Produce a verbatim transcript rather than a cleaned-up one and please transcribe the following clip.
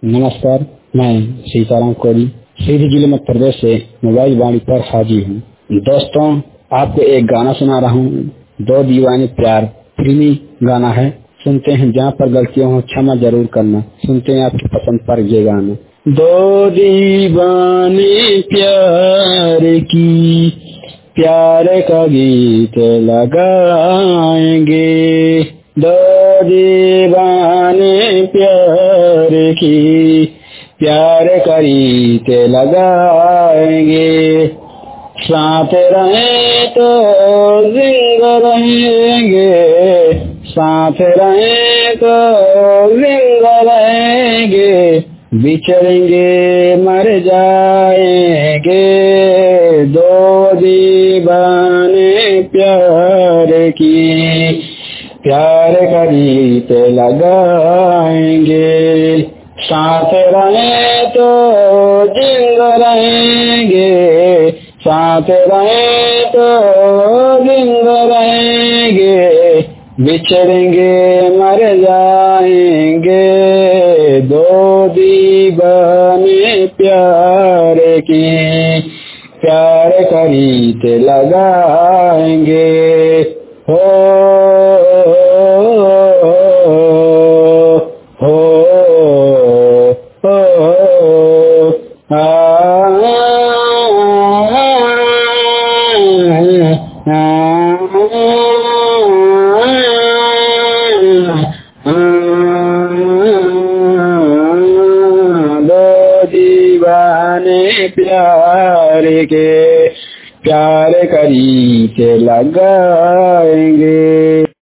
नमस्कार, मैं सीताराम कोरी सीधी जिले मध्य प्रदेश से मोबाइल वाणी पर हाजिर हूँ। दोस्तों, आपको एक गाना सुना रहा हूँ। दो दीवाने प्यार फिल्मी गाना है। सुनते हैं, जहाँ पर गलतियाँ हो क्षमा जरूर करना। सुनते हैं आपकी पसंद पर ये गाना। दो दीवाने प्यार की प्यार का गीत लगाएंगे, दो दीवाने प्यार की प्यार का गीत लगाएंगे। साथ रहे तो जिंदा रहेंगे, साथ रहे तो जिंदा रहेंगे, बिछड़ेंगे मर जाएंगे। दो दीवाने प्यार की प्यार का गीत लगाएंगे। साथ रहे तो जिंदा रहेंगे, साथ रहे तो जिंदा रहेंगे, बिछड़ेंगे मर जाएंगे। दो दीवाने प्यार की प्यार का गीत लगाएंगे। हो हो हो दो दीवाने प्यार के प्यार का गीत लगाएंगे।